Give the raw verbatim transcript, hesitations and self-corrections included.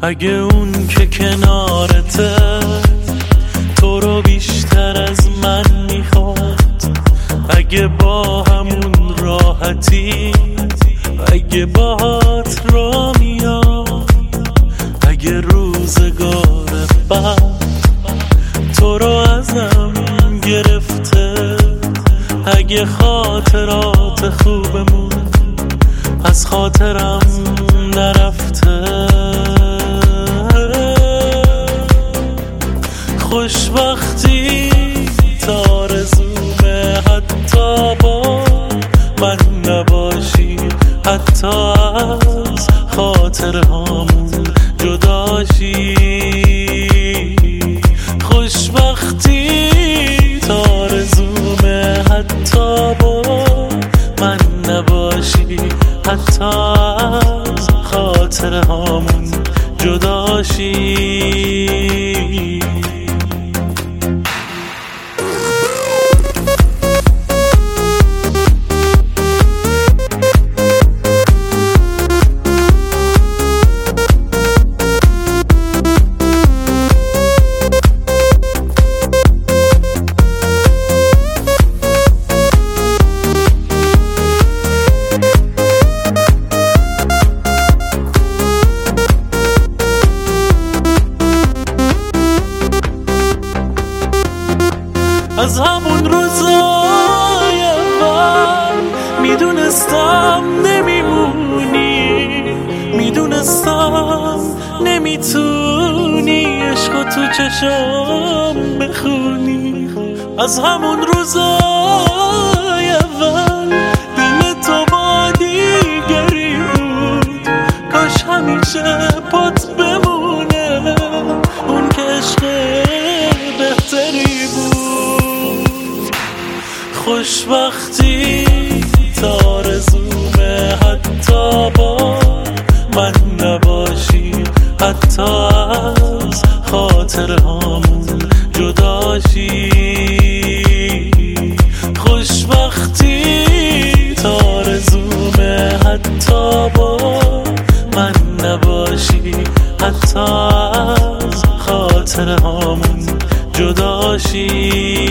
اگه اون که کنارته تو رو بیشتر از من میخواد، اگه با همون راحتی، اگه باهات را میاد، اگه روزگار بعد تو رو ازم گرفته، اگه خاطرات خوبمون از خاطرم نرفته، خوشبختی تا آرزومه حتی با من نباشی، حتی از خاطرهامون جداشی، خوشبختی تا آرزومه حتی با من نباشی، حتی از خاطرهامون جداشی. از همون روزای اول میدونستم نمیمونی، میدونستم نمیتونی عشقو تو چشام بخونی، از همون روزای اول دل تو با دیگری بود، کاش همیشه پات بمونه اون که عشق بهتری بود، خوشبختی تا آرزومه حتی با من نباشی، حتی از خاطرهامون جداشی، خوشبختی تا آرزومه حتی با من نباشی، حتی از خاطرهامون جداشی.